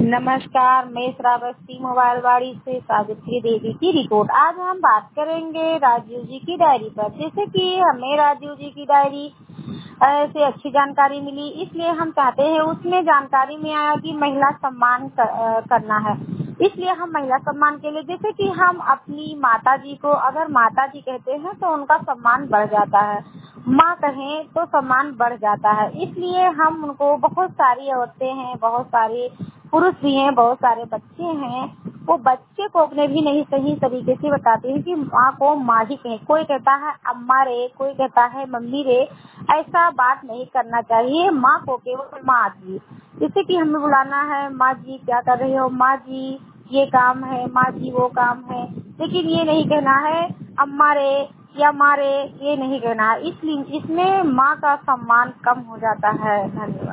नमस्कार, मैं श्रावस्ती मोबाइल वाड़ी से सावित्री देवी की रिपोर्ट। आज हम बात करेंगे राजीव जी की डायरी पर। जैसे कि हमें राजीव जी की डायरी से अच्छी जानकारी मिली, इसलिए हम चाहते हैं उसमें जानकारी में आया कि महिला सम्मान करना है। इसलिए हम महिला सम्मान के लिए, जैसे कि हम अपनी माता जी को अगर माता जी कहते हैं तो उनका सम्मान बढ़ जाता है, माँ कहें तो सम्मान बढ़ जाता है। इसलिए हम उनको, बहुत सारी औरतें हैं, बहुत सारे पुरुष भी हैं, बहुत सारे बच्चे हैं, वो बच्चे को अपने भी नहीं सही तरीके से बताते हैं कि माँ को माँ ही कहें। कोई कहता है अम्मा रे, कोई कहता है मम्मी रे, ऐसा बात नहीं करना चाहिए। माँ को केवल माँ जी, जैसे कि हमें बुलाना है, माँ जी क्या कर रही हो, माँ जी ये काम है, माँ जी वो काम है, लेकिन ये नहीं कहना है अम्मा रे या माँ रे, ये नहीं कहना है। इसलिए इसमें माँ का सम्मान कम हो जाता है। धन्यवाद।